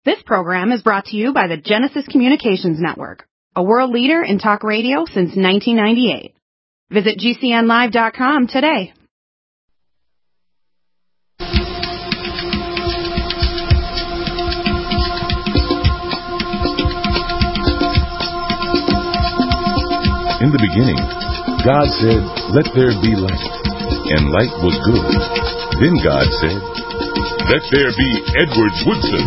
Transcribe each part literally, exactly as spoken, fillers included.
This program is brought to you by the Genesis Communications Network, a world leader in talk radio since nineteen ninety-eight. Visit G C N live dot com today. In the beginning, God said, "Let there be light," and light was good. Then God said, "Let there be Edward Woodson."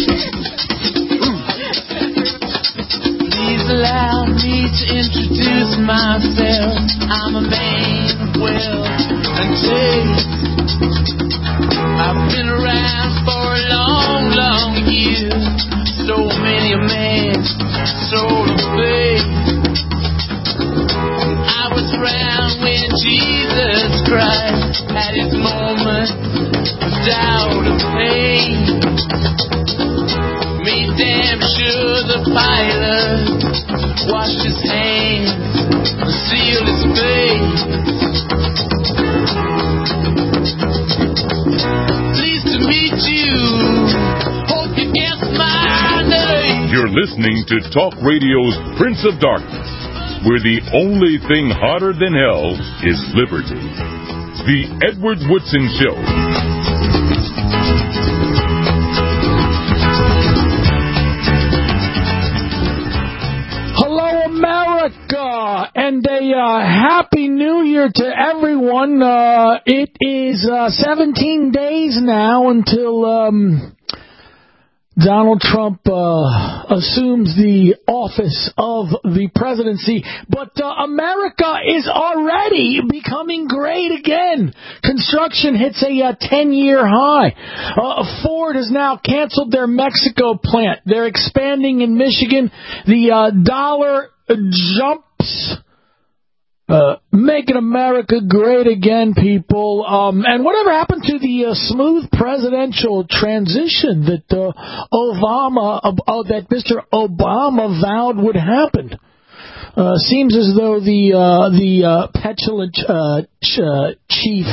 Please allow me to introduce myself. I'm a man of wealth and taste. I've been around for a long, long year. So many a man, soul of faith. I was around when Jesus Christ had his moment of doubt and pain. Made damn sure the pilot washed his hands and sealed his face. Pleased to meet you. Hope you guess my name. You're listening to Talk Radio's Prince of Darkness, where the only thing hotter than hell is liberty. The Edward Woodson Show. Hello, America, and a uh, happy new year to everyone. Uh, it is uh, seventeen days now until um, Donald Trump uh, assumes the office of the presidency, but uh, America is already becoming great again. Construction hits a ten-year uh, high. Uh, Ford has now canceled their Mexico plant. They're expanding in Michigan. The uh, dollar jumps. Uh, making America great again, people. Um, and whatever happened to the uh, smooth presidential transition that uh, Obama, uh, uh, that Mister Obama vowed would happen? Uh, seems as though the uh, the uh, petulant uh, ch- uh, chief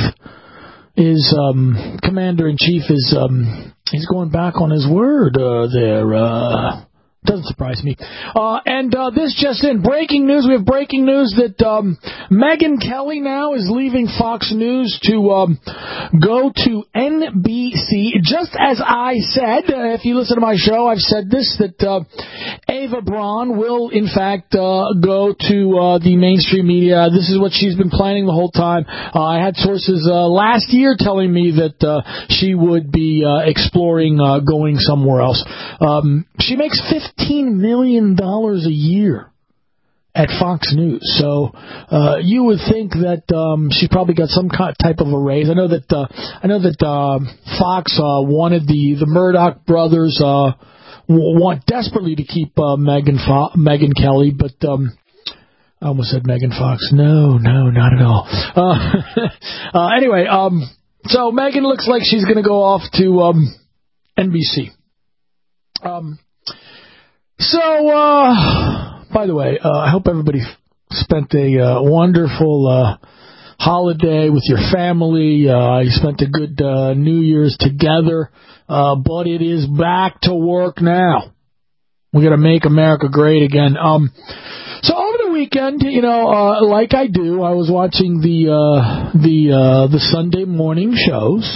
is um, commander in chief is um, he's going back on his word uh, there. Uh, Doesn't surprise me. Uh, and uh, this just in, breaking news. We have breaking news that um, Megyn Kelly now is leaving Fox News to um, go to N B C. Just as I said, uh, if you listen to my show, I've said this, that uh, Ava Braun will, in fact, uh, go to uh, the mainstream media. This is what she's been planning the whole time. Uh, I had sources uh, last year telling me that uh, she would be uh, exploring uh, going somewhere else. Um, she makes fifteen million dollars a year at Fox News. So uh, you would think that um, she probably got some type of a raise. I know that uh, I know that uh, Fox uh, wanted the the Murdoch brothers uh, want desperately to keep uh, Megyn Fo- Megyn Kelly, but um, I almost said Megan Fox. No, no, not at all. Uh, uh, anyway, um, so Megyn looks like she's going to go off to um, N B C. Um, so, uh, by the way, uh, I hope everybody spent a uh, wonderful uh, holiday with your family. Uh, you spent a good uh, New Year's together, uh, but it is back to work now. We're going to make America great again. Um, so over the weekend, you know, uh, like I do, I was watching the uh, the uh, the Sunday morning shows.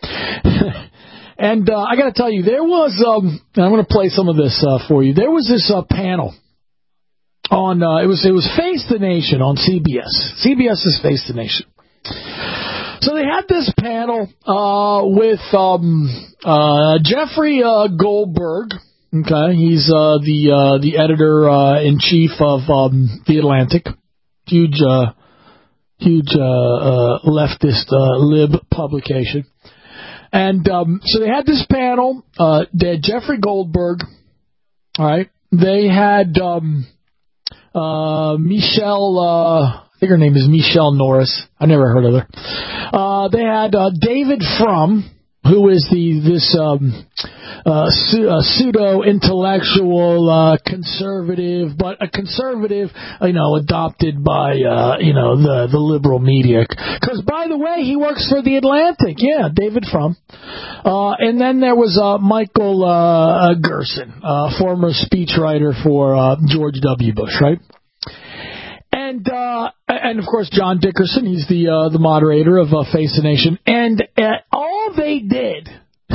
And uh, I got to tell you, there was, um, I'm going to play some of this uh, for you. There was this uh, panel on, uh, it was it was Face the Nation on C B S. C B S's Face the Nation. So they had this panel uh, with um, uh, Jeffrey uh, Goldberg. Okay, he's uh, the uh, the editor uh, in chief of um, the Atlantic, huge uh, huge uh, uh, leftist uh, lib publication. And um, so they had this panel. Uh, they had Jeffrey Goldberg. All right. They had um, uh, Michelle. Uh, I think her name is Michelle Norris. I never heard of her. Uh, they had uh, David Frum. who is the this um, uh, su- uh, pseudo-intellectual uh, conservative, but a conservative, you know, adopted by, uh, you know, the, the liberal media. Because, by the way, he works for The Atlantic. Yeah, David Frum. Uh, and then there was uh, Michael uh, Gerson, uh, former speechwriter for uh, George W. Bush, right? And, uh, and of course, John Dickerson, he's the uh, the moderator of uh, Face the Nation. And uh, all they did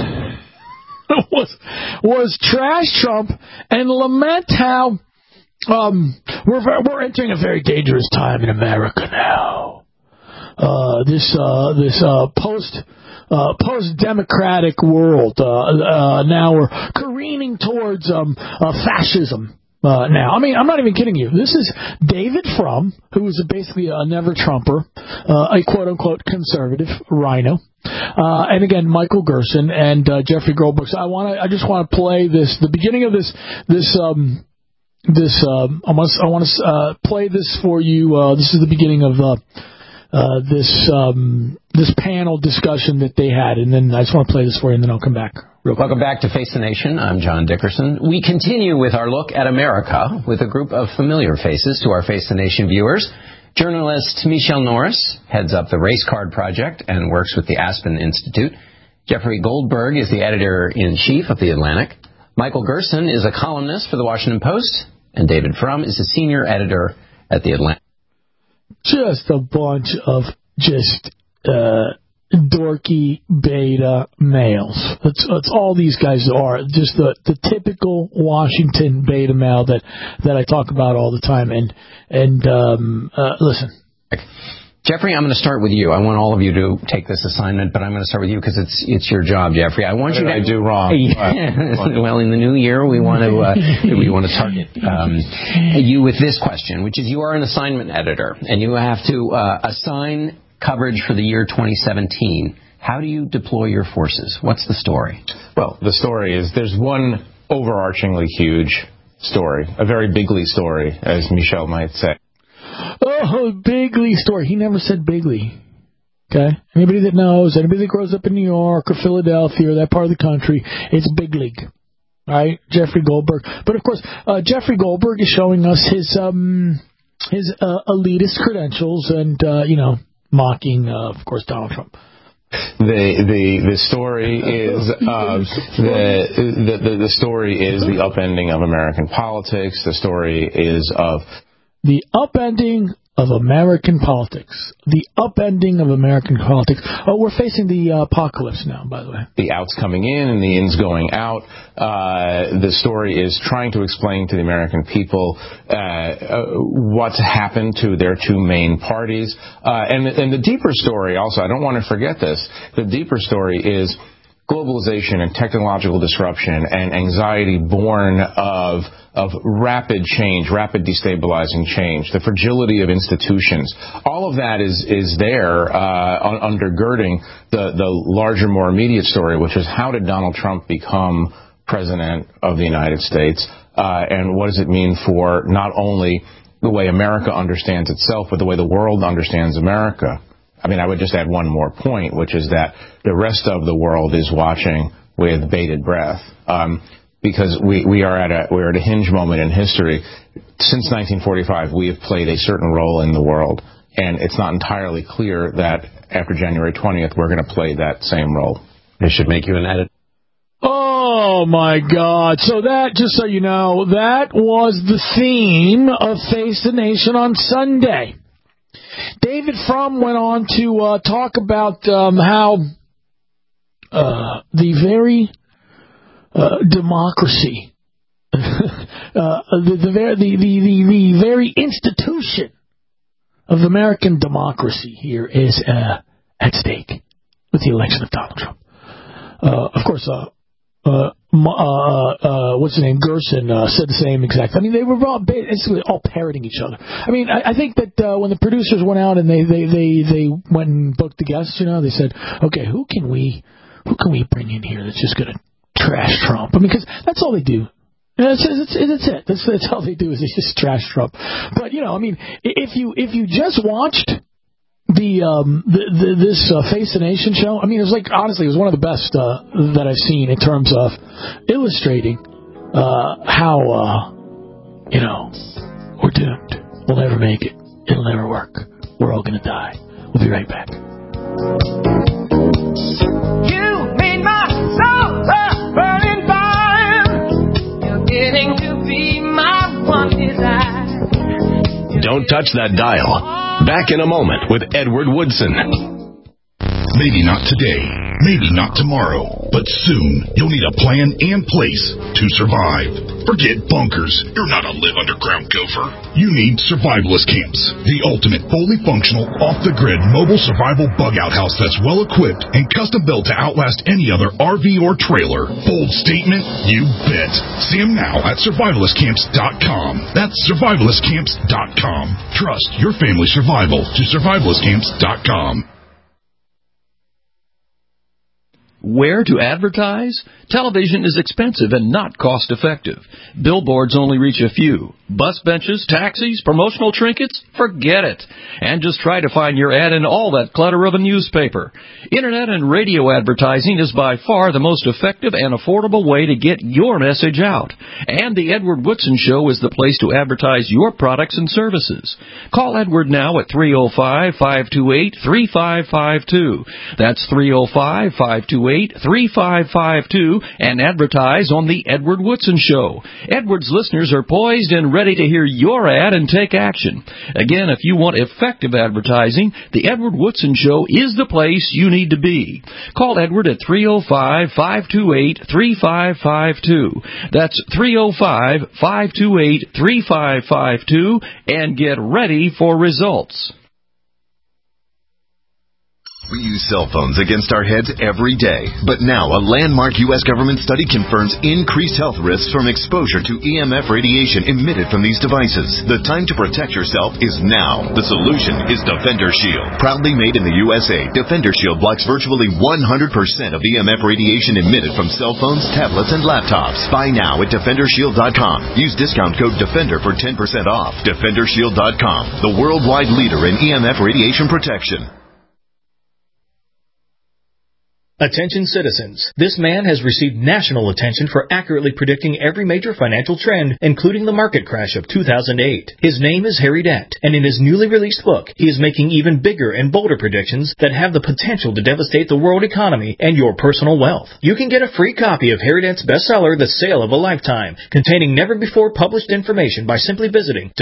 was was trash Trump and lament how um, we're we're entering a very dangerous time in America now. Uh, this uh, this uh, post uh, post democratic world. Uh, uh, now we're careening towards um, uh, fascism. Uh, now, I mean, I'm not even kidding you. This is David Frum, who is basically a never-Trumper, uh, a quote-unquote conservative rhino, uh, and again, Michael Gerson and uh, Jeffrey Goldberg. So I want to, I just want to play this, the beginning of this, this, um, this. Um, I want, I want to uh, play this for you. Uh, this is the beginning of uh, uh, this um, this panel discussion that they had, and then I just want to play this for you, and then I'll come back. Welcome back to Face the Nation. I'm John Dickerson. We continue with our look at America with a group of familiar faces to our Face the Nation viewers. Journalist Michelle Norris heads up the Race Card Project and works with the Aspen Institute. Jeffrey Goldberg is the editor-in-chief of The Atlantic. Michael Gerson is a columnist for The Washington Post. And David Frum is a senior editor at The Atlantic. Just a bunch of just... Uh dorky beta males. That's, that's all these guys are. Just the, the typical Washington beta male that, that I talk about all the time. And and um, uh, listen. Jeffrey, I'm going to start with you. I want all of you to take this assignment, but I'm going to start with you because it's it's your job, Jeffrey. I want what you did to I do wrong. Well, in the new year, we want to uh, we want to target um, you with this question, which is you are an assignment editor, and you have to uh, assign coverage for the year twenty seventeen. How do you deploy your forces? What's the story? Well, the story is there's one overarchingly huge story, a very bigly story, as Michelle might say. Oh, bigly story. He never said bigly. Okay? Anybody that knows, anybody that grows up in New York or Philadelphia or that part of the country, it's big league. All right? Jeffrey Goldberg. But, of course, uh, Jeffrey Goldberg is showing us his, um, his uh, elitist credentials and, uh, you know, mocking, uh, of course, Donald Trump. The the the story is uh, the, the the story is the upending of American politics. The story is of the upending of American politics. The upending of American politics. Oh, we're facing the uh, apocalypse now, by the way. The outs coming in and the ins going out. Uh, the story is trying to explain to the American people uh, uh, what's happened to their two main parties. Uh, and, and the deeper story also, I don't want to forget this, the deeper story is globalization and technological disruption and anxiety born of of rapid change, rapid destabilizing change, the fragility of institutions. All of that is is there uh, undergirding the, the larger, more immediate story, which is how did Donald Trump become president of the United States, uh, and what does it mean for not only the way America understands itself, but the way the world understands America. I mean, I would just add one more point, which is that the rest of the world is watching with bated breath, um, because we, we are at a we're at a hinge moment in history. Since nineteen forty-five, we have played a certain role in the world, and it's not entirely clear that after January twentieth, we're going to play that same role. It should make you an editor. Oh, my God. So that, just so you know, that was the theme of Face the Nation on Sunday. David Frum went on to uh, talk about um, how uh, the very uh, democracy, uh, the, the, the, the, the, the very institution of American democracy here is uh, at stake with the election of Donald Trump. Uh, of course, uh, uh, uh, uh, what's his name, Gerson, uh, said the same exact. I mean, they were all basically all parroting each other. I mean, I, I think that uh, when the producers went out and they, they, they, they went and booked the guests, you know, they said, okay, who can we, who can we bring in here that's just going to trash Trump? I mean, because that's all they do. That's, that's, that's it. That's, that's all they do is they just trash Trump. But, you know, I mean, if you if you just watched the, um, the, the this uh, Face the Nation show, I mean, it was like, honestly, it was one of the best uh, that I've seen in terms of illustrating uh, how, uh, you know, we're doomed. We'll never make it. It'll never work. We're all going to die. We'll be right back. You made my soul a burning fire. You're getting to be my one desire. Don't touch that dial. Back in a moment with Edward Woodson. Maybe not today, maybe not tomorrow, but soon you'll need a plan and place to survive. Forget bunkers. You're not a live underground gopher. You need survivalist camps, the ultimate fully functional, off-the-grid mobile survival bug-out house that's well-equipped and custom-built to outlast any other R V or trailer. Bold statement? You bet. See them now at survivalist camps dot com. That's survivalist camps dot com. Trust your family's survival to survivalist camps dot com. Where to advertise? Television is expensive and not cost-effective. Billboards only reach a few. Bus benches, taxis, promotional trinkets? Forget it. And just try to find your ad in all that clutter of a newspaper. Internet and radio advertising is by far the most effective and affordable way to get your message out. And the Edward Woodson Show is the place to advertise your products and services. Call Edward now at three oh five, five two eight, three five five two. That's three oh five, five two eight, three five five two and advertise on the Edward Woodson Show. Edward's listeners are poised and ready to hear your ad and take action. Again, if you want effective advertising, the Edward Woodson Show is the place you need to be. Call Edward at three oh five, five two eight, three five five two. That's three oh five, five two eight, three five five two and get ready for results. We use cell phones against our heads every day. But now, a landmark U S government study confirms increased health risks from exposure to E M F radiation emitted from these devices. The time to protect yourself is now. The solution is Defender Shield. Proudly made in the U S A, Defender Shield blocks virtually one hundred percent of E M F radiation emitted from cell phones, tablets, and laptops. Buy now at defender shield dot com. Use discount code DEFENDER for ten percent off. defender shield dot com, the worldwide leader in E M F radiation protection. Attention citizens. This man has received national attention for accurately predicting every major financial trend, including the market crash of two thousand eight. His name is Harry Dent, and in his newly released book, he is making even bigger and bolder predictions that have the potential to devastate the world economy and your personal wealth. You can get a free copy of Harry Dent's bestseller, The Sale of a Lifetime, containing never-before-published information by simply visiting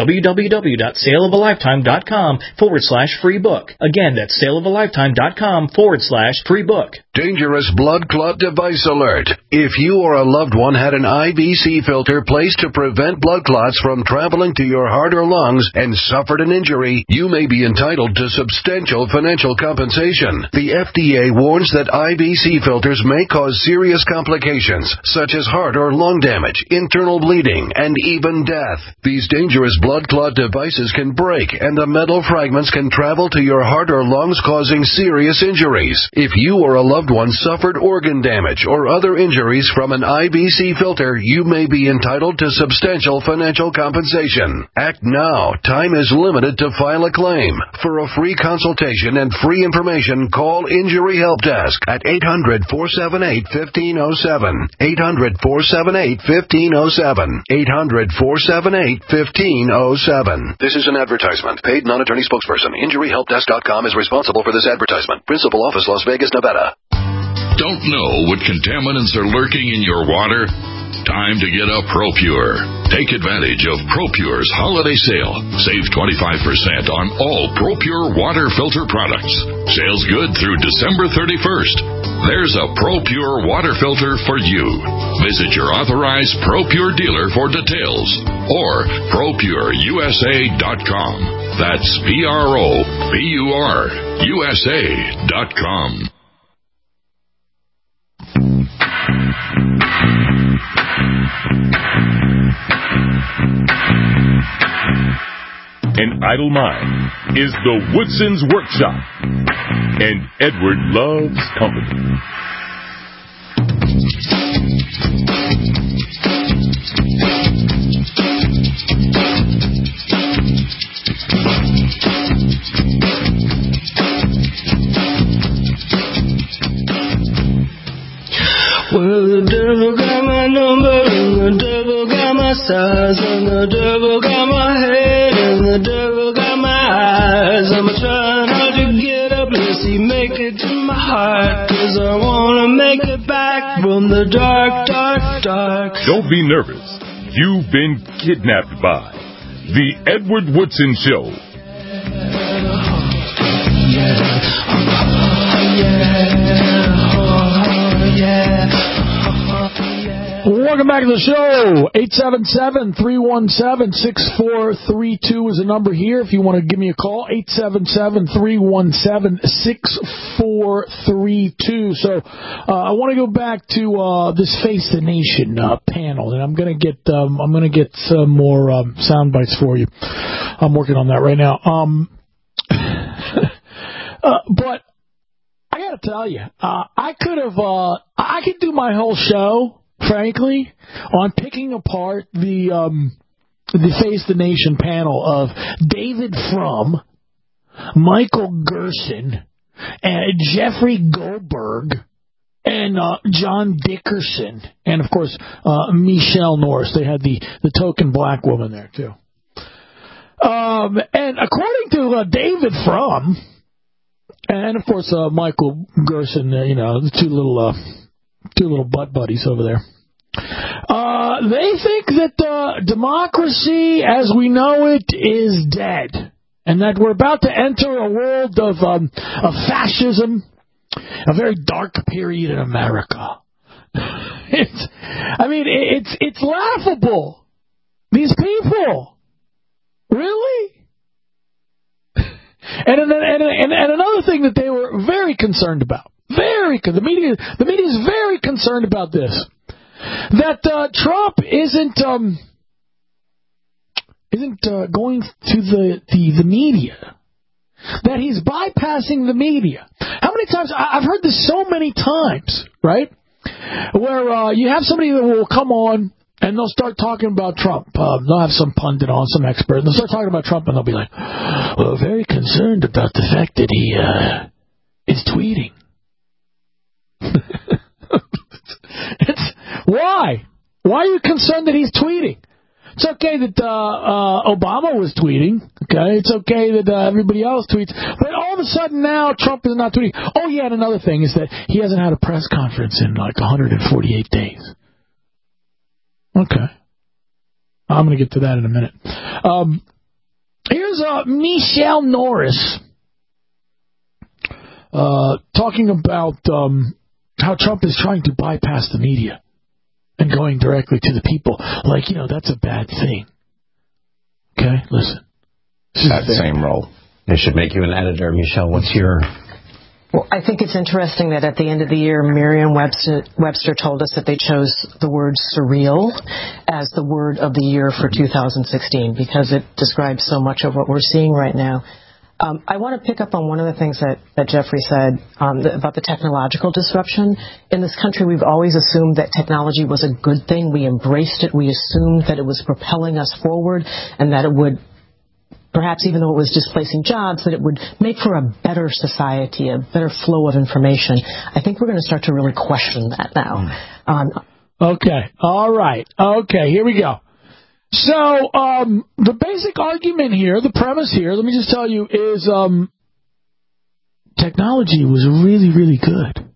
www.saleofaLifetime.com forward slash free book. Again, that's saleofaLifetime.com forward slash free book. Dangerous blood clot device alert. If you or a loved one had an I V C filter placed to prevent blood clots from traveling to your heart or lungs and suffered an injury, you may be entitled to substantial financial compensation. The F D A warns that I V C filters may cause serious complications, such as heart or lung damage, internal bleeding, and even death. These dangerous blood clot devices can break, and the metal fragments can travel to your heart or lungs, causing serious injuries. If you or a loved one suffered organ damage or other injuries from an I V C filter, you may be entitled to substantial financial compensation. Act now. Time is limited to file a claim. For a free consultation and free information, call Injury Help Desk at eight hundred, four seven eight, one five zero seven. eight hundred, four seven eight, one five zero seven. eight hundred, four seven eight, one five zero seven. This is an advertisement. Paid non-attorney spokesperson. Injury Help Desk dot com is responsible for this advertisement. Principal office, Las Vegas, Nevada. Don't know what contaminants are lurking in your water? Time to get a ProPure. Take advantage of ProPure's holiday sale. Save twenty-five percent on all ProPure water filter products. Sales good through December thirty-first. There's a ProPure water filter for you. Visit your authorized ProPure dealer for details or pro pure U S A dot com. That's P R O P U R U S A dot com. An idle mind is the Woodson's Workshop, and Edward loves company. my size, and the devil got my head, and the devil got my eyes. I'm trying hard to get up, let's see, make it to my heart, 'cause I wanna make it back from the dark, dark, dark. Don't be nervous. You've been kidnapped by The Edward Woodson Show. Welcome back to the show. eight seven seven, three one seven, six four three two is the number here if you want to give me a call. eight seven seven, three one seven, six four three two. So uh, I want to go back to uh, this Face the Nation uh, panel, and I'm going to get um, I'm going to get some more um, sound bites for you. I'm working on that right now. Um, uh, but I got to tell you, uh, I could have uh, I could do my whole show, frankly, on picking apart the um, the Face the Nation panel of David Frum, Michael Gerson, and Jeffrey Goldberg, and uh, John Dickerson, and of course uh, Michelle Norris. They had the, the token black woman there too. Um, and according to uh, David Frum, and of course uh, Michael Gerson, uh, you know, the two little. Uh, Two little butt buddies over there. Uh, they think that uh, democracy as we know it is dead, and that we're about to enter a world of, um, of fascism, a very dark period in America. It's, I mean, it's it's laughable. These people, really. And and and, and another thing that they were very concerned about. Very, the media, the media is very concerned about this. That uh, Trump isn't um, isn't uh, going to the, the the media. That he's bypassing the media. How many times I, I've heard this so many times, right? Where uh, you have somebody that will come on and they'll start talking about Trump. Um, they'll have some pundit on, some expert, and they'll start talking about Trump, and they'll be like, "Well, very concerned about the fact that he uh, is tweeting." It's, why? Why are you concerned that he's tweeting? It's okay that uh, uh, Obama was tweeting. Okay, it's okay that uh, everybody else tweets. But all of a sudden now Trump is not tweeting. Oh yeah, and another thing is that he hasn't had a press conference in like one hundred forty-eight days. Okay, I'm going to get to that in a minute. Um, here's uh, Michelle Norris uh, talking about. Um, How Trump is trying to bypass the media and going directly to the people. Like, you know, that's a bad thing. Okay, listen. That same role. They should make you an editor, Michelle. What's your... Well, I think it's interesting that at the end of the year, Merriam-Webster Webster told us that they chose the word surreal as the word of the year for two thousand sixteen because it describes so much of what we're seeing right now. Um, I want to pick up on one of the things that, that Jeffrey said um, the, about the technological disruption. In this country, we've always assumed that technology was a good thing. We embraced it. We assumed that it was propelling us forward and that it would, perhaps even though it was displacing jobs, that it would make for a better society, a better flow of information. I think we're going to start to really question that now. Um, okay. All right. Okay. Here we go. So, um, the basic argument here, the premise here, let me just tell you, is um, technology was really, really good.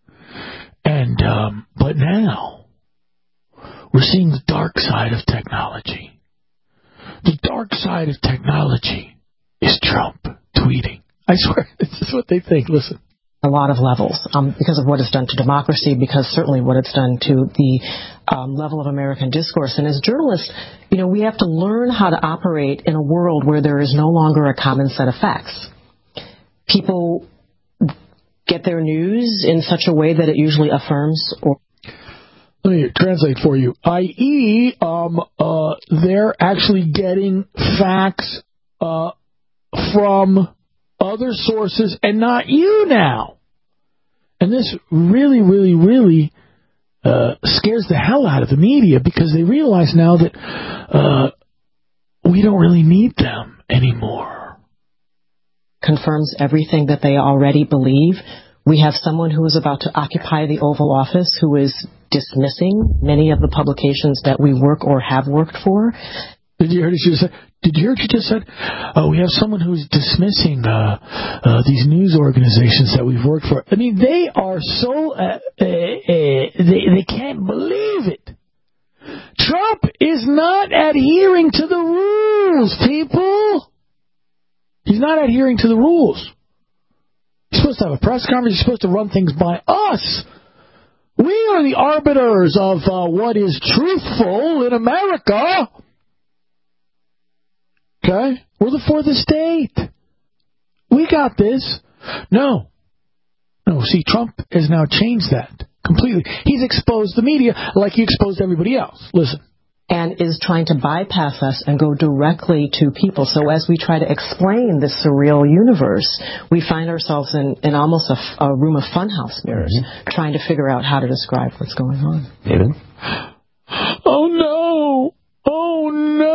And, um, but now, we're seeing the dark side of technology. The dark side of technology is Trump tweeting. I swear, this is what they think. Listen. A lot of levels, um, because of what it's done to democracy, because certainly what it's done to the um, level of American discourse. And as journalists, you know, we have to learn how to operate in a world where there is no longer a common set of facts. People get their news in such a way that it usually affirms or... Let me translate for you. that is, um, uh, they're actually getting facts uh, from other sources and not you now. And this really, really, really uh, scares the hell out of the media because they realize now that uh, we don't really need them anymore. Confirms everything that they already believe, We have someone who is about to occupy the Oval Office who is dismissing many of the publications that we work or have worked for. Did you hear what she said? Did you hear what you just said? Uh, we have someone who's dismissing uh, uh, these news organizations that we've worked for. I mean, they are so... Uh, uh, uh, they, they can't believe it. Trump is not adhering to the rules, people. He's not adhering to the rules. He's supposed to have a press conference. He's supposed to run things by us. We are the arbiters of uh, what is truthful in America. Okay? We're the fourth estate. We got this. No. No, see, Trump has now changed that completely. He's exposed the media like he exposed everybody else. Listen. And is trying to bypass us and go directly to people. So as we try to explain this surreal universe, we find ourselves in, in almost a, f- a room of funhouse mirrors, mm-hmm. trying to figure out how to describe what's going on. David? Oh, no. Oh,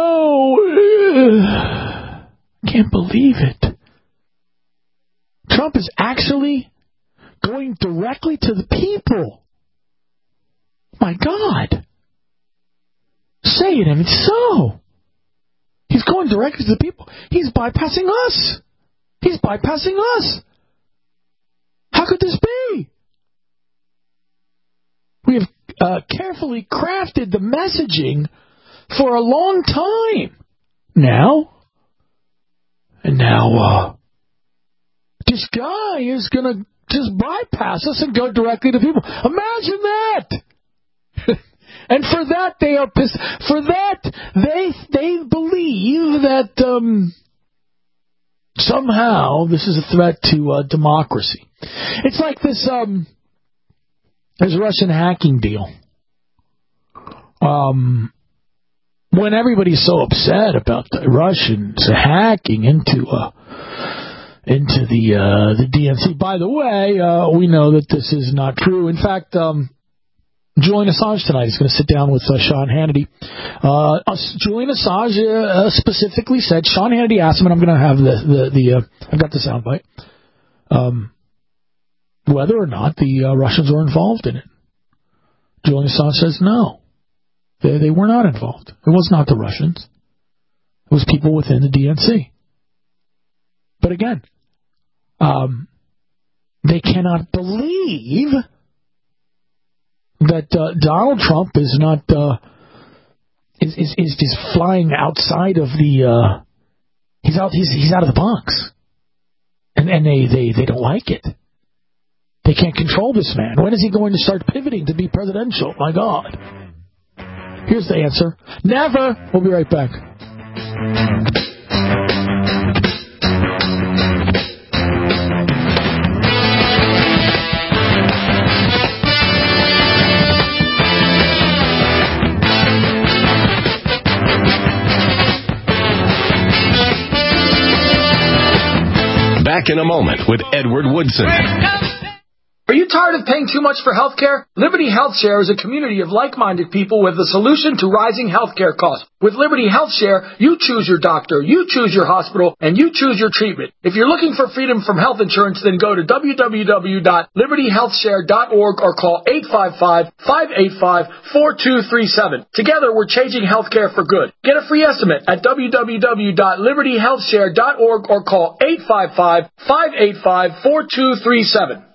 no. Can't believe it. Trump is actually going directly to the people. My God. Say it, I mean, so. He's going directly to the people. He's bypassing us. He's bypassing us. How could this be? We have uh, carefully crafted the messaging for a long time. Now, and now, uh, this guy is going to just bypass us and go directly to people. Imagine that! And for that, they are pissed. For that, they they believe that um, somehow this is a threat to uh, democracy. It's like this um, this Russian hacking deal. Um, when everybody's so upset about the Russians hacking into uh, into the uh, the D N C. By the way, uh, we know that this is not true. In fact. Um, Julian Assange tonight is going to sit down with uh, Sean Hannity. Uh, uh, Julian Assange uh, specifically said, Sean Hannity asked him, and I'm going to have the, the, the uh, I've got the soundbite, um, whether or not the uh, Russians were involved in it. Julian Assange says no. They, they were not involved. It was not the Russians. It was people within the D N C. But again, um, they cannot believe that uh, Donald Trump is not uh, is, is is just flying outside of the uh, he's out he's he's out of the box, and and they, they, they don't like it. They can't control this man. When is he going to start pivoting to be presidential? My God. Here's the answer: never. We'll be right back. Back in a moment with Edward Woodson. Are you tired of paying too much for health care? Liberty Health Share is a community of like-minded people with a solution to rising health care costs. With Liberty Health Share, you choose your doctor, you choose your hospital, and you choose your treatment. If you're looking for freedom from health insurance, then go to w w w dot liberty health share dot org or call eight five five, five eight five, four two three seven. Together, we're changing health care for good. Get a free estimate at w w w dot liberty health share dot org or call eight five five, five eight five, four two three seven.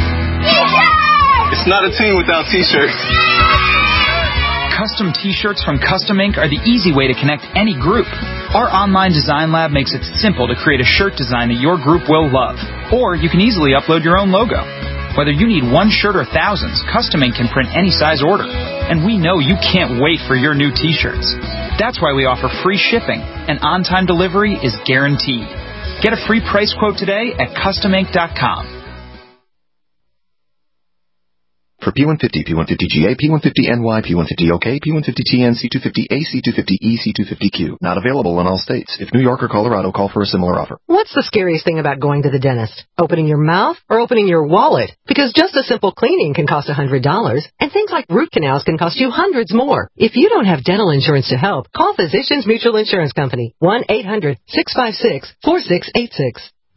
It's not a team without T-shirts. Custom T-shirts from Custom Ink are the easy way to connect any group. Our online design lab makes it simple to create a shirt design that your group will love. Or you can easily upload your own logo. Whether you need one shirt or thousands, Custom Ink can print any size order. And we know you can't wait for your new T-shirts. That's why we offer free shipping, and on-time delivery is guaranteed. Get a free price quote today at custom ink dot com. For P one fifty, P one fifty G A, P one fifty N Y, P one fifty O K, P one fifty T N, C two fifty A, C two fifty E, C two fifty Q. Not available in all states. If New York or Colorado, call for a similar offer. What's the scariest thing about going to the dentist? Opening your mouth or opening your wallet? Because just a simple cleaning can cost one hundred dollars, and things like root canals can cost you hundreds more. If you don't have dental insurance to help, call Physicians Mutual Insurance Company. one eight hundred, six five six, four six eight six.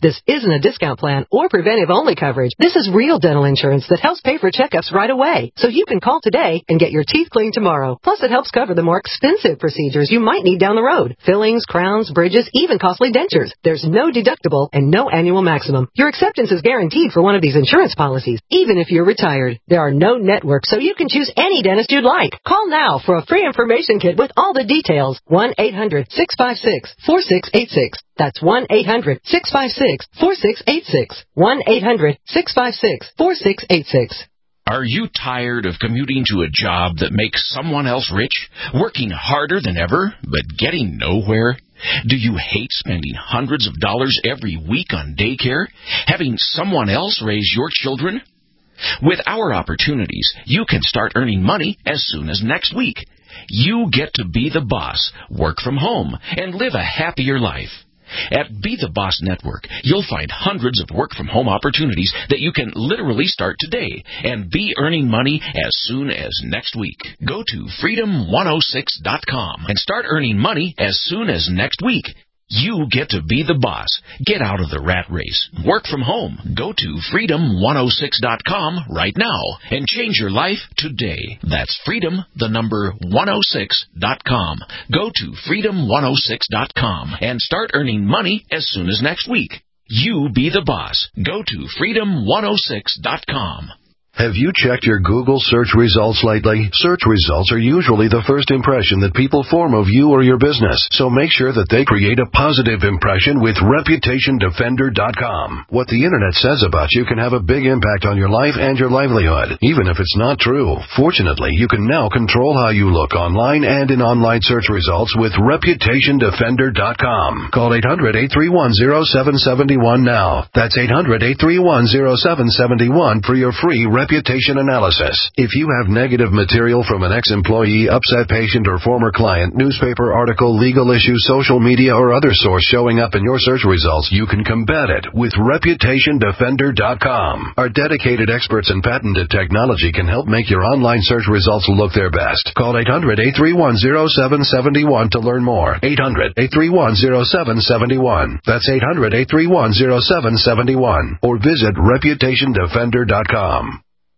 This isn't a discount plan or preventive-only coverage. This is real dental insurance that helps pay for checkups right away, so you can call today and get your teeth cleaned tomorrow. Plus, it helps cover the more expensive procedures you might need down the road. Fillings, crowns, bridges, even costly dentures. There's no deductible and no annual maximum. Your acceptance is guaranteed for one of these insurance policies, even if you're retired. There are no networks, so you can choose any dentist you'd like. Call now for a free information kit with all the details. one eight hundred six five six four six eight six. That's one eight hundred six five six four six eight six. one eight hundred six five six four six eight six. Are you tired of commuting to a job that makes someone else rich, working harder than ever, but getting nowhere? Do you hate spending hundreds of dollars every week on daycare, having someone else raise your children? With our opportunities, you can start earning money as soon as next week. You get to be the boss, work from home, and live a happier life. At Be the Boss Network, you'll find hundreds of work-from-home opportunities that you can literally start today and be earning money as soon as next week. Go to freedom one oh six dot com and start earning money as soon as next week. You get to be the boss. Get out of the rat race. Work from home. Go to freedom one oh six dot com right now and change your life today. That's freedom, the number one oh six dot com. Go to freedom one oh six dot com and start earning money as soon as next week. You be the boss. Go to freedom one oh six dot com. Have you checked your Google search results lately? Search results are usually the first impression that people form of you or your business, so make sure that they create a positive impression with reputation defender dot com. What the Internet says about you can have a big impact on your life and your livelihood, even if it's not true. Fortunately, you can now control how you look online and in online search results with reputation defender dot com. Call eight hundred eight three one oh seven seven one now. That's eight hundred eight three one oh seven seven one for your free reputation analysis. If you have negative material from an ex-employee, upset patient, or former client, newspaper article, legal issue, social media, or other source showing up in your search results, you can combat it with reputation defender dot com. Our dedicated experts in patented technology can help make your online search results look their best. Call eight hundred eight three one oh seven seven one to learn more. eight hundred eight three one oh seven seven one. That's eight hundred eight three one oh seven seven one. Or visit reputation defender dot com.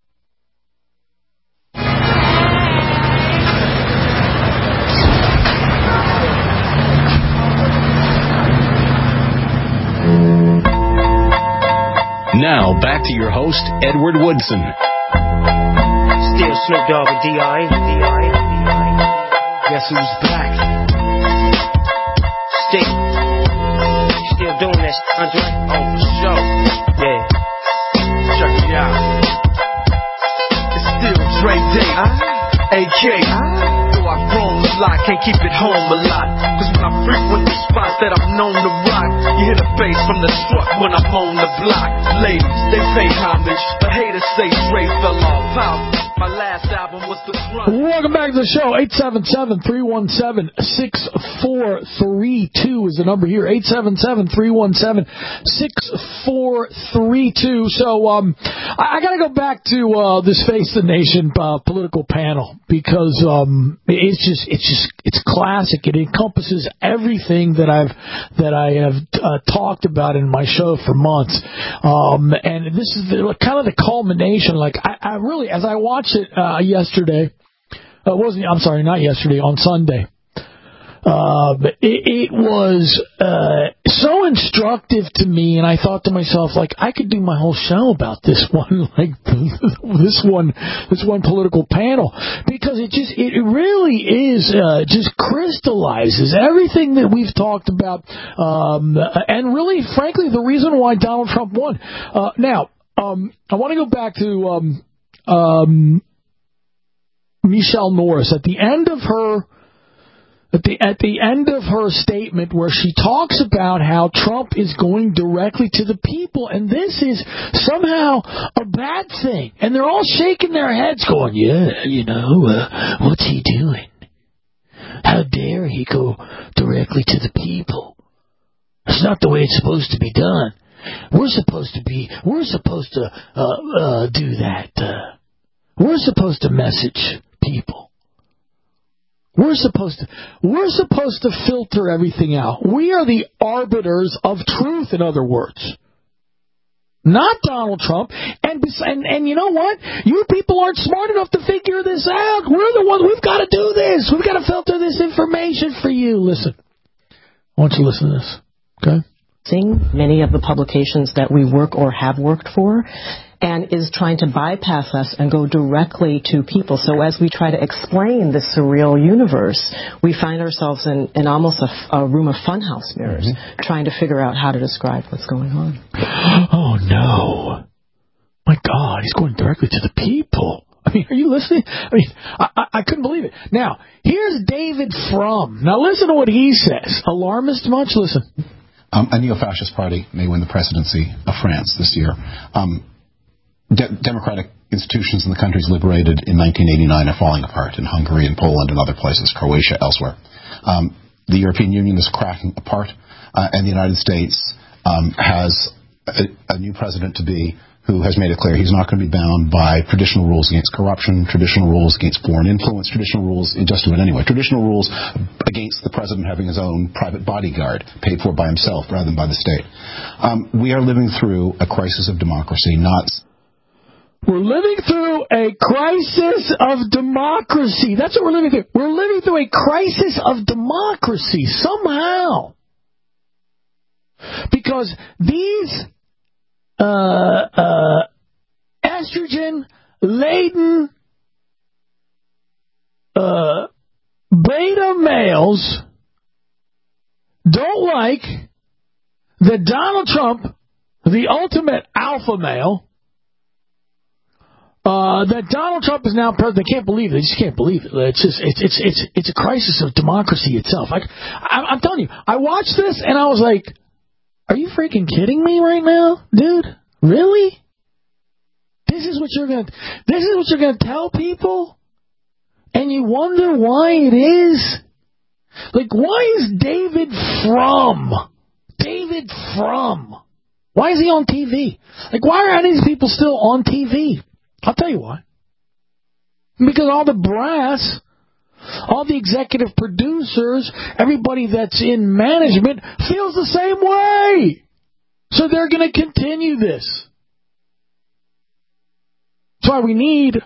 Now, back to your host, Edward Woodson. Still Snoop Dogg and D R E. Guess who's back? Still. Still doing that, Andre? Oh, for sure. Yeah. Check me out. It's still Dre Day. A K. Though I've grown a lot, can't keep it home a lot. Cause when I frequent the spots that I'm known to rock, you hear the bass from the truck when I'm on the block. Ladies, they pay homage, but haters say Dre fell off. Power. My last album was The Grunt. Welcome back to the show. eight seven seven, three one seven, six four three two is the number here. eight seven seven, three one seven, six four three two. So um, I, I got to go back to uh, this Face the Nation uh, political panel because um, it's just it's just it's classic. It encompasses everything that I've that I have uh, talked about in my show for months. Um, and this is the, kind of the culmination. Like I, I really, as I watched it uh, yesterday, uh, wasn't I'm sorry, not yesterday, on Sunday. Uh, it, it was uh, so instructive to me, and I thought to myself, like, I could do my whole show about this one, like this one, this one political panel, because it just, it really is, uh, just crystallizes everything that we've talked about, um, and really, frankly, the reason why Donald Trump won. Uh, now, um, I want to go back to um, um, Michelle Norris at the end of her. At the, at the end of her statement where she talks about how Trump is going directly to the people, and this is somehow a bad thing. And they're all shaking their heads going, yeah, you know, uh, what's he doing? How dare he go directly to the people? It's not the way it's supposed to be done. We're supposed to be, we're supposed to uh, uh, do that. Uh, we're supposed to message people. We're supposed to we're supposed to filter everything out. We are the arbiters of truth, in other words. Not Donald Trump. And, and and you know what? You people aren't smart enough to figure this out. We're the ones. We've got to do this. We've got to filter this information for you. Listen. I want you to listen to this. Okay? Many of the publications that we work or have worked for, and is trying to bypass us and go directly to people. So as we try to explain the surreal universe, we find ourselves in, in almost a, a room of funhouse mirrors, mm-hmm. trying to figure out how to describe what's going on. Oh, no. My God, he's going directly to the people. I mean, are you listening? I mean, I, I, I couldn't believe it. Now, here's David Frum. Now, listen to what he says. Alarmist much? Listen. Um, a neo-fascist party may win the presidency of France this year. Um, de- democratic institutions in the countries liberated in nineteen eighty-nine are falling apart in Hungary and Poland and other places, Croatia, elsewhere. Um, the European Union is cracking apart, uh, and the United States um, has a, a new president-to-be who has made it clear he's not going to be bound by traditional rules against corruption, traditional rules against foreign influence, traditional rules in just do it anyway, traditional rules against the president having his own private bodyguard paid for by himself rather than by the state. Um, we are living through a crisis of democracy, not... We're living through a crisis of democracy. That's what we're living through. We're living through a crisis of democracy somehow. Because these... Uh, uh, estrogen-laden uh, beta males don't like that Donald Trump, the ultimate alpha male, uh, that Donald Trump is now president. They can't believe it. They just can't believe it. It's just it's it's it's it's a crisis of democracy itself. I, I, I'm telling you, I watched this and I was like, are you freaking kidding me right now, dude? Really? This is what you're gonna. This is what you're gonna tell people, and you wonder why it is. Like, why is David Frum? David Frum. Why is he on T V? Like, why are any of these people still on T V? I'll tell you why. Because all the brass. All the executive producers, everybody that's in management feels the same way. So they're going to continue this. That's why we need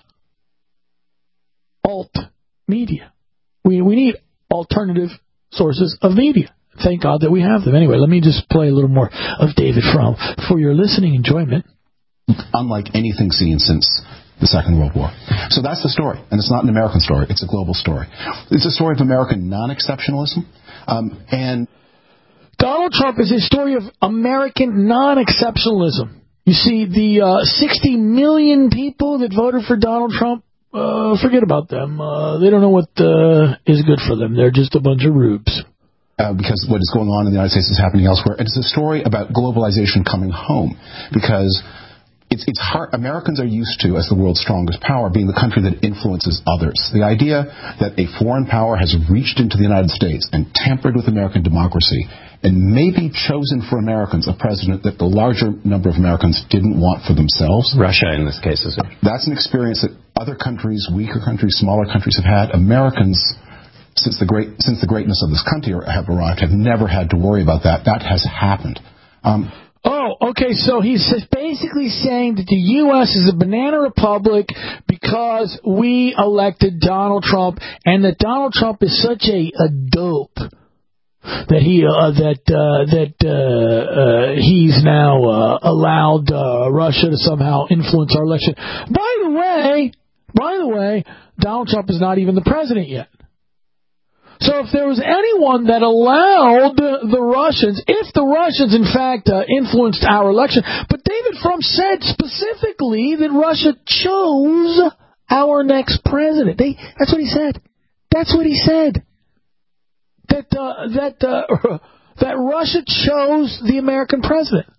alt media. We we need alternative sources of media. Thank God that we have them. Anyway, let me just play a little more of David Frum for your listening enjoyment. Unlike anything seen since the Second World War. So that's the story. And it's not an American story. It's a global story. It's a story of American non-exceptionalism. Um, and Donald Trump is a story of American non-exceptionalism. You see, the uh, sixty million people that voted for Donald Trump, uh, forget about them. Uh, they don't know what uh, is good for them. They're just a bunch of rubes. Uh, because what is going on in the United States is happening elsewhere. And it's a story about globalization coming home. Because It's, it's hard. Americans are used to, as the world's strongest power, being the country that influences others. The idea that a foreign power has reached into the United States and tampered with American democracy and maybe chosen for Americans a president that the larger number of Americans didn't want for themselves. Russia, in this case, is it? That's an experience that other countries, weaker countries, smaller countries have had. Americans, since the great since the greatness of this country have arrived, have never had to worry about that. That has happened. Um, Oh, okay, so he's basically saying that the U S is a banana republic because we elected Donald Trump, and that Donald Trump is such a, a dope that he uh, that uh, that uh, uh, he's now uh, allowed uh, Russia to somehow influence our election. By the way, by the way, Donald Trump is not even the president yet. So if there was anyone that allowed the Russians, if the Russians, in fact, uh, influenced our election, but David Frum said specifically that Russia chose our next president. They, that's what he said. That's what he said. That uh, that uh, that Russia chose the American president.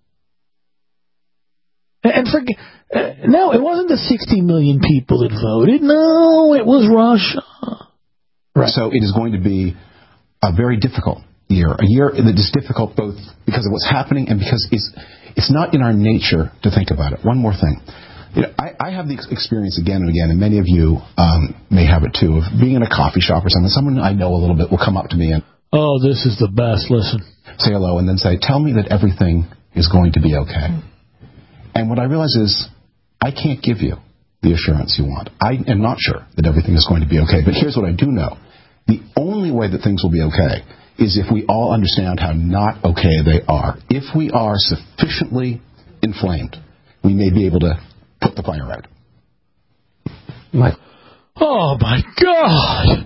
And forget, uh, no, it wasn't the sixty million people that voted. No, it was Russia. Right. So it is going to be a very difficult year, a year that is difficult both because of what's happening and because it's, it's not in our nature to think about it. One more thing. You know, I, I have the experience again and again, and many of you um, may have it too, of being in a coffee shop or something. Someone I know a little bit will come up to me and, oh, this is the best, listen. Say hello, and then say, tell me that everything is going to be okay. And what I realize is, I can't give you the assurance you want. I am not sure that everything is going to be okay, but here's what I do know. The only way that things will be okay is if we all understand how not okay they are. If we are sufficiently inflamed, we may be able to put the fire out. My. Oh, my God.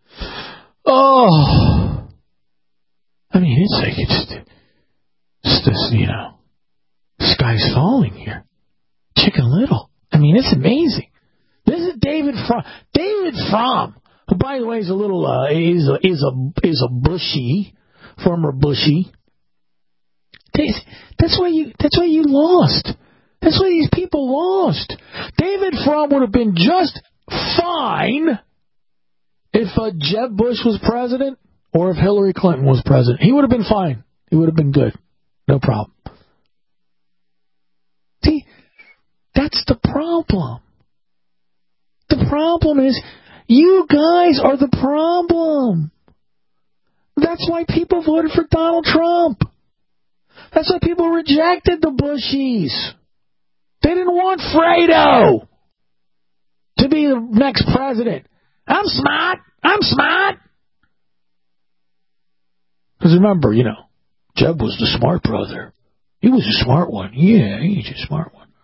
Oh. I mean, it's like it's, it's this, you know, sky's falling here. Chicken Little. I mean, it's amazing. This is David Frum. David Frum, who, by the way, is a little, uh, is a, is a, is a bushy, former bushy. That's why you, that's why you lost. That's why these people lost. David Frum would have been just fine if uh, Jeb Bush was president or if Hillary Clinton was president. He would have been fine. He would have been good. No problem. See, that's the problem. The problem is you guys are the problem. That's why people voted for Donald Trump. That's why people rejected the Bushies. They didn't want Fredo to be the next president. I'm smart. I'm smart. Because remember, you know, Jeb was the smart brother. He was a smart one. Yeah, he's a smart one.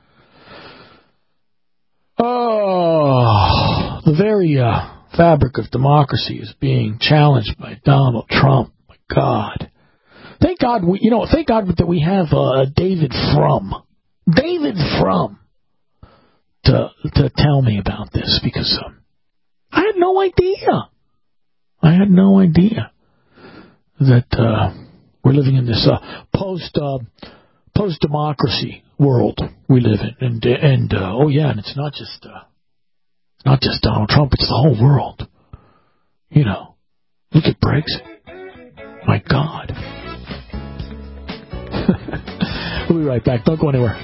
Oh, the very uh, fabric of democracy is being challenged by Donald Trump. My God. Thank God, we, you know, thank God that we have uh, David Frum. David Frum to to tell me about this, because um, I had no idea. I had no idea that uh, we're living in this uh, post uh, post democracy world we live in, and and uh, oh yeah, and it's not just uh, not just Donald Trump; it's the whole world. You know, look at Brexit. My God. We'll be right back. Don't go anywhere.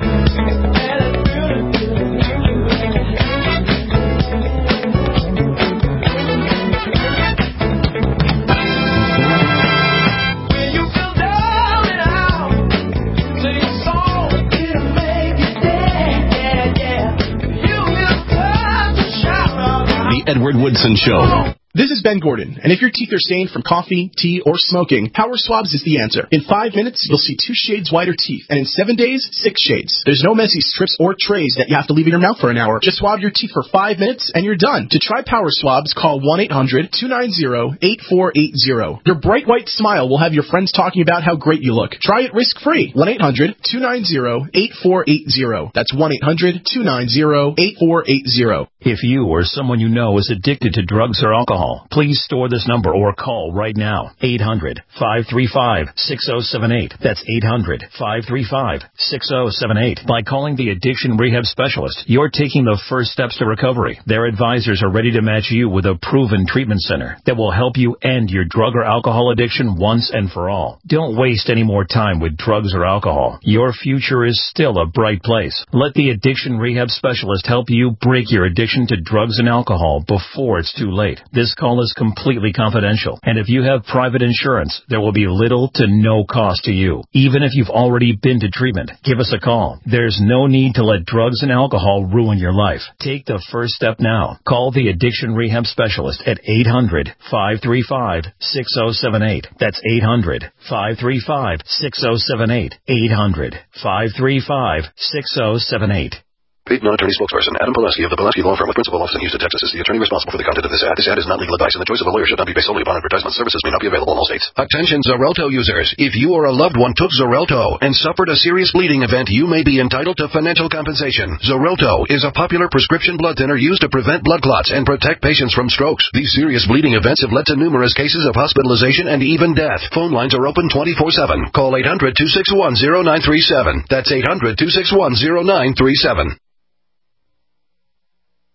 The Edward Woodson Show. This is Ben Gordon, and if your teeth are stained from coffee, tea, or smoking, Power Swabs is the answer. In five minutes, you'll see two shades whiter teeth, and in seven days, six shades. There's no messy strips or trays that you have to leave in your mouth for an hour. Just swab your teeth for five minutes, and you're done. To try Power Swabs, call one eight hundred two nine zero eight four eight zero. Your bright white smile will have your friends talking about how great you look. Try it risk-free. one eight hundred two nine zero eight four eight zero. That's one eight hundred two nine zero eight four eight zero. If you or someone you know is addicted to drugs or alcohol, please store this number or call right now. eight hundred five three five six oh seven eight. That's eight hundred five three five six oh seven eight. By calling the Addiction Rehab Specialist, you're taking the first steps to recovery. Their advisors are ready to match you with a proven treatment center that will help you end your drug or alcohol addiction once and for all. Don't waste any more time with drugs or alcohol. Your future is still a bright place. Let the Addiction Rehab Specialist help you break your addiction to drugs and alcohol before it's too late. This call is completely confidential, and if you have private insurance, there will be little to no cost to you. Even if you've already been to treatment, give us a call. There's no need to let drugs and alcohol ruin your life. Take the first step now. Call the Addiction Rehab Specialist at eight hundred five three five six oh seven eight. That's eight hundred five three five six oh seven eight. eight hundred five three five six oh seven eight. Paid non-attorney spokesperson Adam Pulaski of the Pulaski Law Firm with principal office in Houston, Texas, is the attorney responsible for the content of this ad. This ad is not legal advice, and the choice of a lawyer should not be based solely upon advertisement. Services may not be available in all states. Attention Xarelto users. If you or a loved one took Xarelto and suffered a serious bleeding event, you may be entitled to financial compensation. Xarelto is a popular prescription blood thinner used to prevent blood clots and protect patients from strokes. These serious bleeding events have led to numerous cases of hospitalization and even death. Phone lines are open twenty-four seven. Call eight hundred two six one oh nine three seven. That's eight hundred two six one oh nine three seven.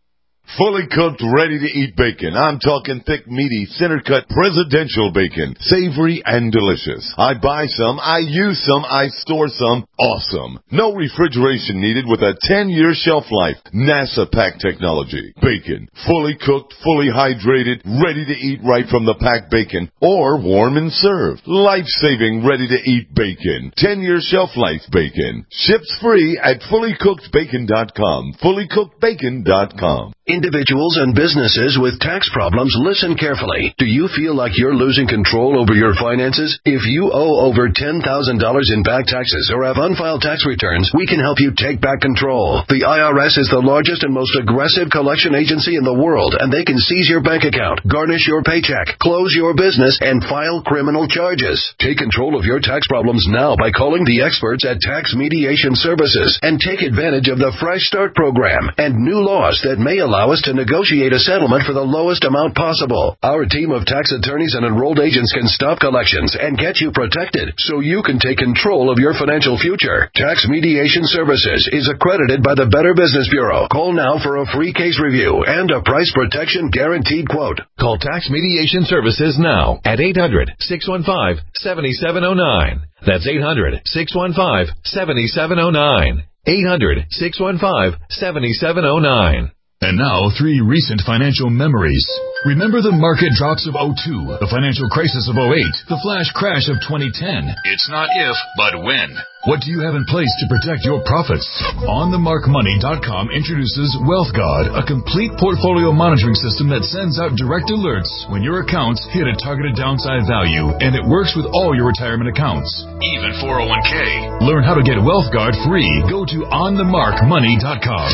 Fully cooked, ready-to-eat bacon. I'm talking thick, meaty, center-cut presidential bacon. Savory and delicious. I buy some, I use some, I store some. Awesome. No refrigeration needed with a ten-year shelf life. NASA pack technology. Bacon. Fully cooked, fully hydrated, ready to eat right from the packed bacon. Or warm and served. Life-saving, ready-to-eat bacon. ten-year shelf life bacon. Ships free at fully cooked bacon dot com. fully cooked bacon dot com. Individuals and businesses with tax problems, listen carefully. Do you feel like you're losing control over your finances? If you owe over ten thousand dollars in back taxes or have unfiled tax returns, we can help you take back control. The I R S is the largest and most aggressive collection agency in the world, and they can seize your bank account, garnish your paycheck, close your business, and file criminal charges. Take control of your tax problems now by calling the experts at Tax Mediation Services and take advantage of the Fresh Start program and new laws that may allow us to negotiate a settlement for the lowest amount possible. Our team of tax attorneys and enrolled agents can stop collections and get you protected so you can take control of your financial future. Tax Mediation Services is accredited by the Better Business Bureau. Call now for a free case review and a price protection guaranteed quote. Call Tax Mediation Services now at eight hundred, six one five, seven seven zero nine. That's eight hundred, six one five, seven seven zero nine. eight hundred, six one five, seven seven zero nine. And now, three recent financial memories. Remember the market drops of oh two, the financial crisis of oh eight, the flash crash of twenty ten. It's not if, but when. What do you have in place to protect your profits? on the mark money dot com introduces WealthGuard, a complete portfolio monitoring system that sends out direct alerts when your accounts hit a targeted downside value, and it works with all your retirement accounts, even four oh one k. Learn how to get WealthGuard free. Go to on the mark money dot com.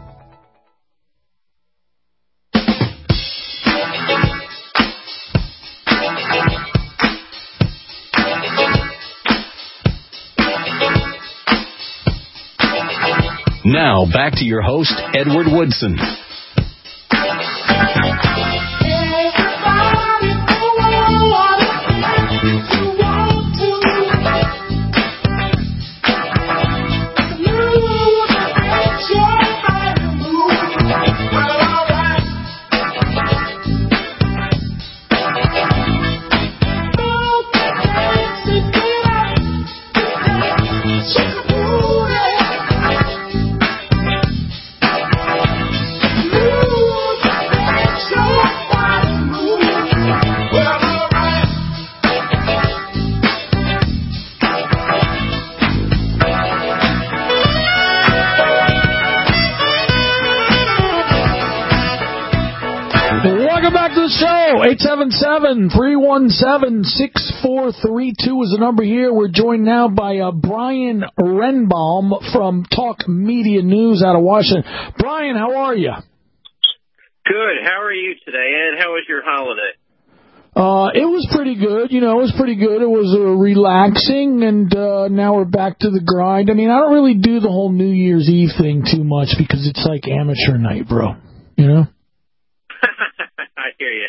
Now, back to your host, Edward Woodson. eight seven seven, three one seven, six four three two is the number here. We're joined now by uh, Brian Renbaum from Talk Media News out of Washington. Brian, how are you? Good. How are you today, and how was your holiday? Uh, it was pretty good. You know, it was pretty good. It was uh, relaxing, and uh, now we're back to the grind. I mean, I don't really do the whole New Year's Eve thing too much because it's like amateur night, bro. You know? I hear you.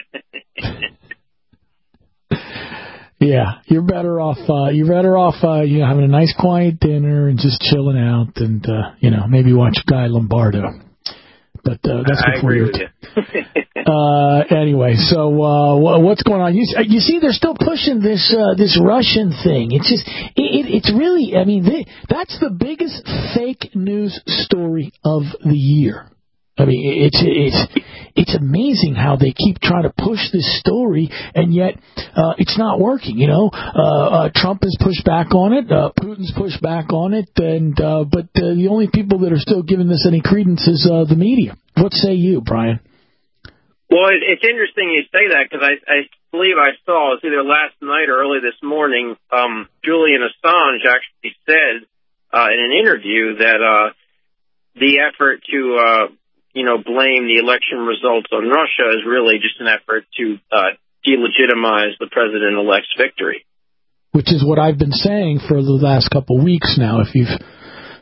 Yeah, you're better off. Uh, you're better off, uh, you know, having a nice quiet dinner and just chilling out, and uh, you know, maybe watch Guy Lombardo. But uh, that's I before agree your with t- you. uh, anyway, so uh, what's going on? You, you see, they're still pushing this uh, this Russian thing. It's just, it, it, it's really. I mean, they, that's the biggest fake news story of the year. I mean, it's it's it's amazing how they keep trying to push this story, and yet uh, it's not working. You know, uh, uh, Trump has pushed back on it, uh, Putin's pushed back on it, and uh, but uh, the only people that are still giving this any credence is uh, the media. What say you, Brian? Well, it, it's interesting you say that because I, I believe I saw it was either last night or early this morning. Um, Julian Assange actually said uh, in an interview that uh, the effort to uh, you know, blame the election results on Russia is really just an effort to uh, delegitimize the president-elect's victory. Which is what I've been saying for the last couple of weeks now. If you've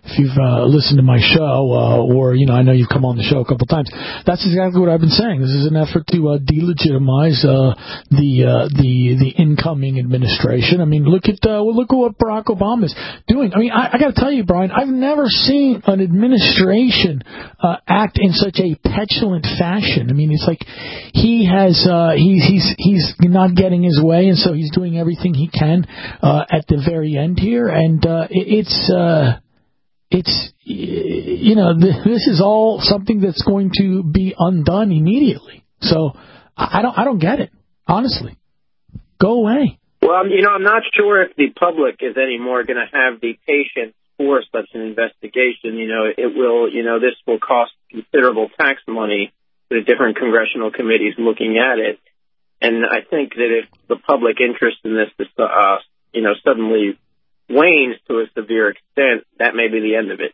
if you've uh, listened to my show, uh, or, you know, I know you've come on the show a couple times, that's exactly what I've been saying. This is an effort to uh, delegitimize uh, the uh, the the incoming administration. I mean, look at uh, well, look at what Barack Obama is doing. I mean, I, I got to tell you, Brian, I've never seen an administration uh, act in such a petulant fashion. I mean, it's like he has uh, he, he's he's not getting his way, and so he's doing everything he can uh, at the very end here, and uh, it, it's. Uh, It's, you know, this is all something that's going to be undone immediately. So I don't, I don't get it, honestly. Go away. Well, you know, I'm not sure if the public is anymore going to have the patience for such an investigation. You know, it will, you know, this will cost considerable tax money to the different congressional committees looking at it. And I think that if the public interest in this, uh, you know, suddenly wanes to a severe extent, that may be the end of it.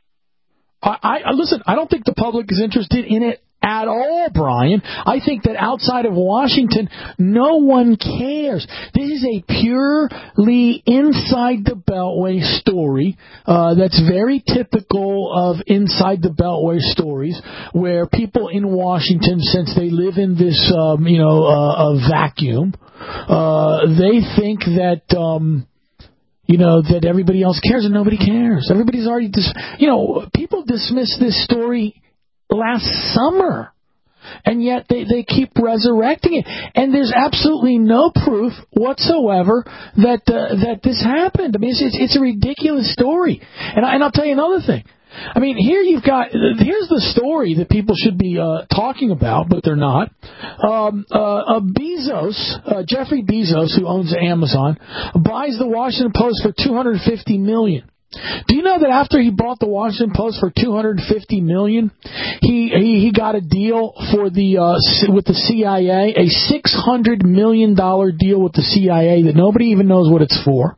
I, I listen, I don't think the public is interested in it at all, Brian. I think that outside of Washington, no one cares. This is a purely inside the Beltway story uh, that's very typical of inside the Beltway stories, where people in Washington, since they live in this, um, you know, uh, a vacuum, uh, they think that. Um, You know, that everybody else cares, and nobody cares. Everybody's already, dis- you know, people dismissed this story last summer, and yet they, they keep resurrecting it. And there's absolutely no proof whatsoever that uh, that this happened. I mean, it's, it's, it's a ridiculous story. And, I, and I'll tell you another thing. I mean, here you've got, here's the story that people should be uh, talking about, but they're not. Um, uh, uh, Bezos, uh, Jeffrey Bezos, who owns Amazon, buys the Washington Post for two hundred fifty million dollars. Do you know that after he bought the Washington Post for two hundred fifty million dollars, he, he, he got a deal for the uh, with the C I A, a six hundred million dollars deal with the C I A that nobody even knows what it's for.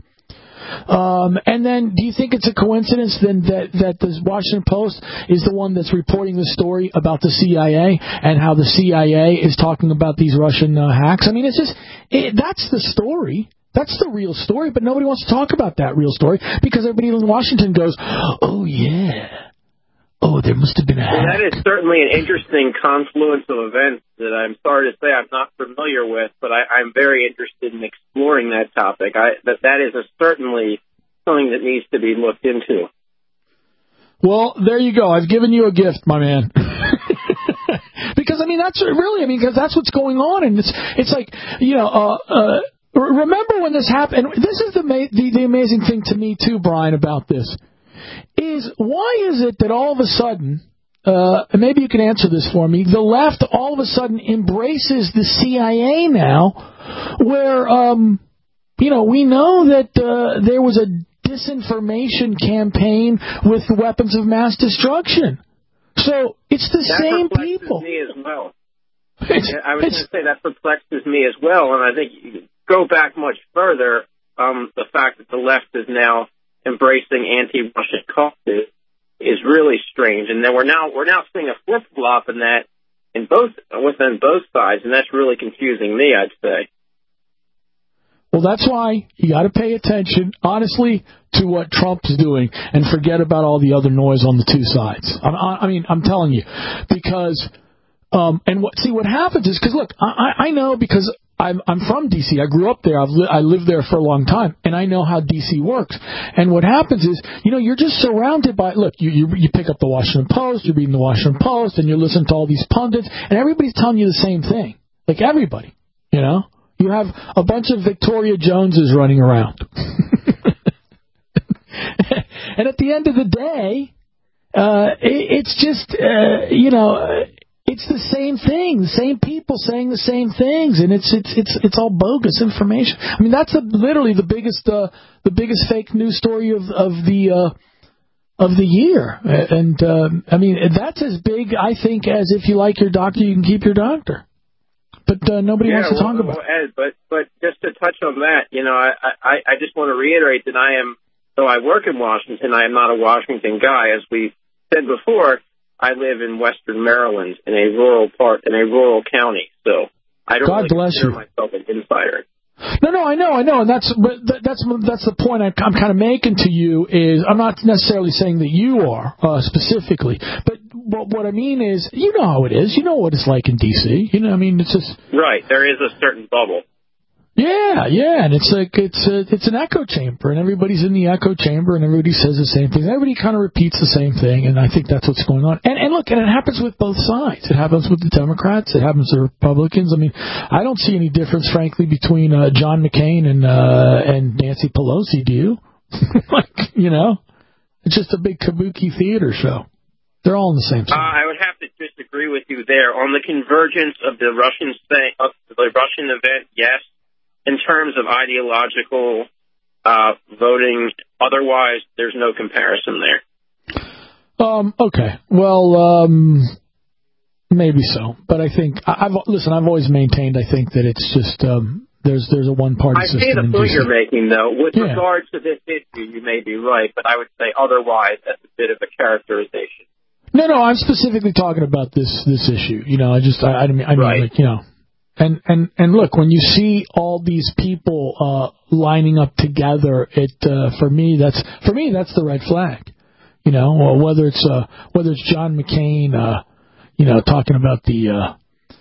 Um, and then, do you think it's a coincidence then that that the Washington Post is the one that's reporting the story about the C I A and how the C I A is talking about these Russian uh, hacks? I mean, it's just it, that's the story. That's the real story, but nobody wants to talk about that real story because everybody in Washington goes, "Oh yeah, oh there must have been a hack." Well, that is certainly an interesting confluence of events that I'm sorry to say I'm not familiar with, but I, I'm very interested in exploring that topic. I, that that is a, certainly something that needs to be looked into. Well, there you go. I've given you a gift, my man. Because I mean, that's really, I mean, because that's what's going on, and it's it's like, you know, uh, uh, remember when this happened? And this is the, the the amazing thing to me too, Brian, about this is why is it that all of a sudden. Uh, and maybe you can answer this for me. The left all of a sudden embraces the C I A now, where, um, you know, we know that uh, there was a disinformation campaign with weapons of mass destruction. So it's the that same perplexes people. Me as well. It's, I was going to say that perplexes me as well, and I think you can go back much further. Um, the fact that the left is now embracing anti-Russian causes is really strange, and then we're now we're now seeing a flip flop in that in both within both sides, and that's really confusing me, I'd say. Well, that's why you got to pay attention, honestly, to what Trump's doing, and forget about all the other noise on the two sides. I, I mean, I'm telling you, because um, and what see what happens is because look, I, I know because. I'm, I'm from D C. I grew up there. I've li- I lived there for a long time, and I know how D C works. And what happens is, you know, you're just surrounded by, look, you, you, you pick up the Washington Post, you're reading the Washington Post, and you're listening to all these pundits, and everybody's telling you the same thing. Like everybody, you know? You have a bunch of Victoria Joneses running around. And at the end of the day, uh, it, it's just, uh, you know... It's the same thing, the same people saying the same things, and it's it's it's it's all bogus information. I mean, that's a, literally the biggest uh, the biggest fake news story of of the uh, of the year, and uh, I mean that's as big, I think, as if you like your doctor, you can keep your doctor. But uh, nobody yeah, wants to well, talk about well, Ed, but but just to touch on that, you know, I, I I just want to reiterate that I am, though I work in Washington, I am not a Washington guy, as we said before. I live in Western Maryland in a rural part, in a rural county, so I don't God really bless consider you. myself an insider. No, No, no, I know, I know, and that's but th- that's that's the point I, I'm kind of making to you is I'm not necessarily saying that you are uh, specifically, but what, what I mean is you know how it is, you know what it's like in D C. You know, I mean it's just right. There is a certain bubble. Yeah, yeah, and it's like it's a, it's an echo chamber, and everybody's in the echo chamber, and everybody says the same thing. Everybody kind of repeats the same thing, and I think that's what's going on. And and look, and it happens with both sides. It happens with the Democrats. It happens with the Republicans. I mean, I don't see any difference, frankly, between uh, John McCain and uh, and Nancy Pelosi. Do you? Like, you know, it's just a big kabuki theater show. They're all in the same side. Uh, I would have to disagree with you there on the convergence of the Russian thing, of the Russian event. Yes. In terms of ideological uh, voting, otherwise, there's no comparison there. Um. Okay. Well, um, maybe so, but I think I've listen. I've always maintained. I think that it's just um, there's there's a one party I system. see the in point D C. you're making, though. With Yeah. regards to this issue, you may be right, but I would say otherwise, that's a bit of a characterization. No, no. I'm specifically talking about this this issue. You know, I just I, I mean I mean Right. like you know. And, and and look, when you see all these people uh, lining up together, it uh, for me that's for me that's the red flag, you know. Or whether it's uh, whether it's John McCain, uh, you know, talking about the uh,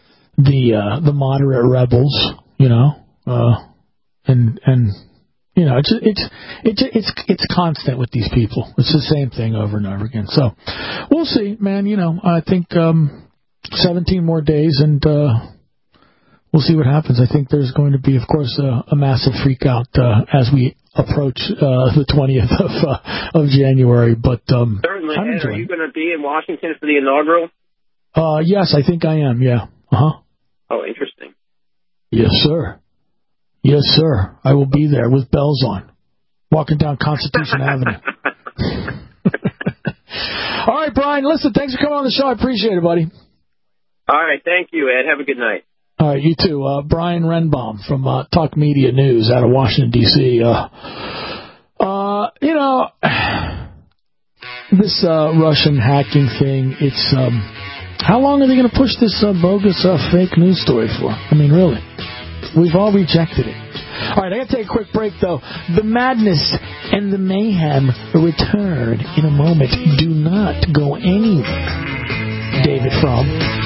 the uh, the moderate rebels, you know, uh, and and you know it's it's it's it's it's constant with these people. It's the same thing over and over again. So we'll see, man. You know, I think um, seventeen more days and. Uh, We'll see what happens. I think there's going to be, of course, uh, a massive freak out uh, as we approach uh, the twentieth of uh, of January. But um, Certainly, I'm Ed, are enjoying you it. going to be in Washington for the inaugural? Uh, yes, I think I am. Yeah. Uh huh. Oh, interesting. Yes, sir. Yes, sir. I will be there with bells on, walking down Constitution Avenue. All right, Brian. Listen, thanks for coming on the show. I appreciate it, buddy. All right, thank you, Ed. Have a good night. All right, you too. Uh, Brian Renbaum from uh, Talk Media News out of Washington, D C Uh, uh, you know, this uh, Russian hacking thing, it's, um, how long are they going to push this uh, bogus uh, fake news story for? I mean, really. We've all rejected it. All right, I got to take a quick break, though. The madness and the mayhem return in a moment. Do not go anywhere. David Fromm.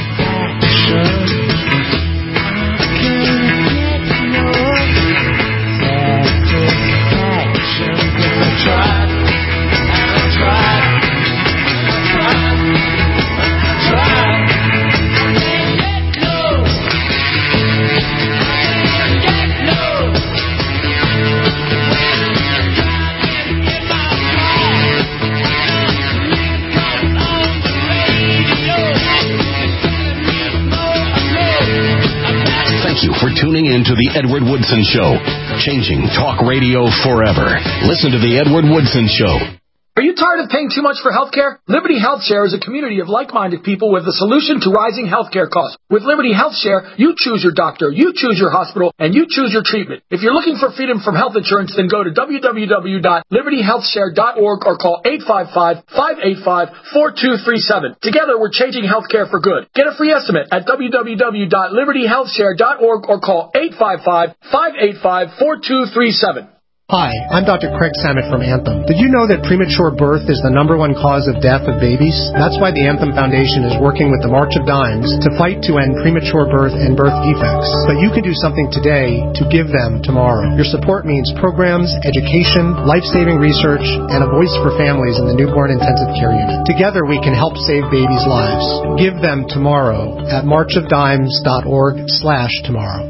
Thank you for tuning in to The Edward Woodson Show, changing talk radio forever. Listen to The Edward Woodson Show. Are you tired of paying too much for healthcare? Liberty HealthShare is a community of like-minded people with a solution to rising healthcare costs. With Liberty HealthShare, you choose your doctor, you choose your hospital, and you choose your treatment. If you're looking for freedom from health insurance, then go to w w w dot liberty health share dot org or call eight five five, five eight five, four two three seven. Together, we're changing healthcare for good. Get a free estimate at w w w dot liberty health share dot org or call eight five five, five eight five, four two three seven. Hi, I'm Doctor Craig Samet from Anthem. Did you know that premature birth is the number one cause of death of babies? That's why the Anthem Foundation is working with the March of Dimes to fight to end premature birth and birth defects. But you can do something today to give them tomorrow. Your support means programs, education, life-saving research, and a voice for families in the newborn intensive care unit. Together we can help save babies' lives. Give them tomorrow at march of dimes dot org slash tomorrow.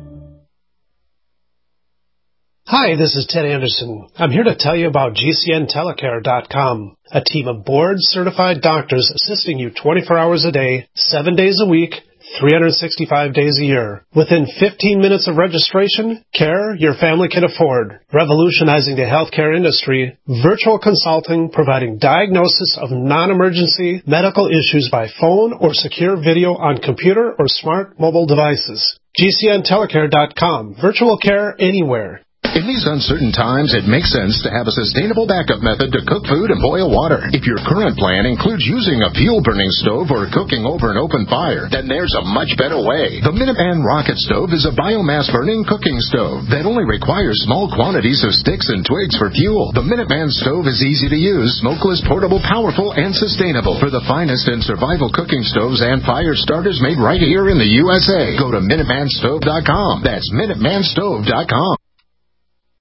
Hi, this is Ted Anderson. I'm here to tell you about G C N telecare dot com, a team of board-certified doctors assisting you twenty-four hours a day, seven days a week, three hundred sixty-five days a year. Within fifteen minutes of registration, care your family can afford. Revolutionizing the healthcare industry, virtual consulting providing diagnosis of non-emergency medical issues by phone or secure video on computer or smart mobile devices. G C N telecare dot com. Virtual care anywhere. In these uncertain times, it makes sense to have a sustainable backup method to cook food and boil water. If your current plan includes using a fuel-burning stove or cooking over an open fire, then there's a much better way. The Minuteman Rocket Stove is a biomass-burning cooking stove that only requires small quantities of sticks and twigs for fuel. The Minuteman Stove is easy to use, smokeless, portable, powerful, and sustainable. For the finest in survival cooking stoves and fire starters made right here in the U S A, go to Minuteman Stove dot com. That's Minuteman Stove dot com.